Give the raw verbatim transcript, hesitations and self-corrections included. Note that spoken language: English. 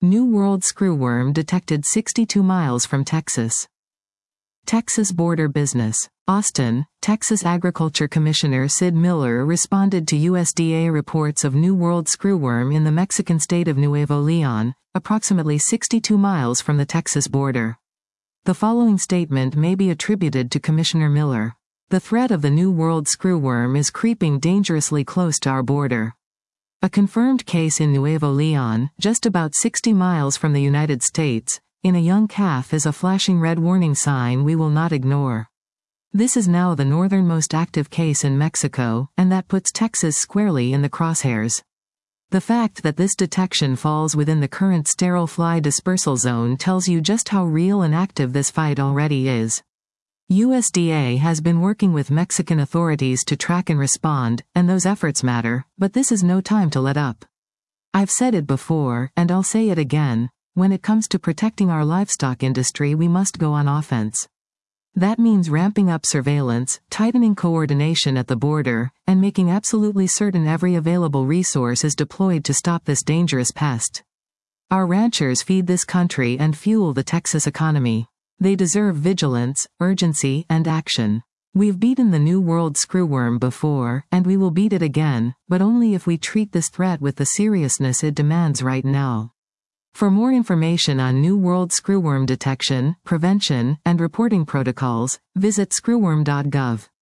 New World screwworm detected sixty-two miles from Texas. Texas border business. Austin, Texas Agriculture Commissioner Sid Miller responded to U S D A reports of New World screwworm in the Mexican state of Nuevo León, approximately sixty-two miles from the Texas border. The following statement may be attributed to Commissioner Miller. The threat of the New World screwworm is creeping dangerously close to our border. A confirmed case in Nuevo León, just about sixty miles from the United States, in a young calf is a flashing red warning sign we will not ignore. This is now the northernmost active case in Mexico, and that puts Texas squarely in the crosshairs. The fact that this detection falls within the current sterile fly dispersal zone tells you just how real and active this fight already is. U S D A has been working with Mexican authorities to track and respond, and those efforts matter, but this is no time to let up. I've said it before, and I'll say it again. When it comes to protecting our livestock industry, we must go on offense. That means ramping up surveillance, tightening coordination at the border, and making absolutely certain every available resource is deployed to stop this dangerous pest. Our ranchers feed this country and fuel the Texas economy. They deserve vigilance, urgency, and action. We've beaten the New World screwworm before, and we will beat it again, but only if we treat this threat with the seriousness it demands right now. For more information on New World screwworm detection, prevention, and reporting protocols, visit screwworm dot gov.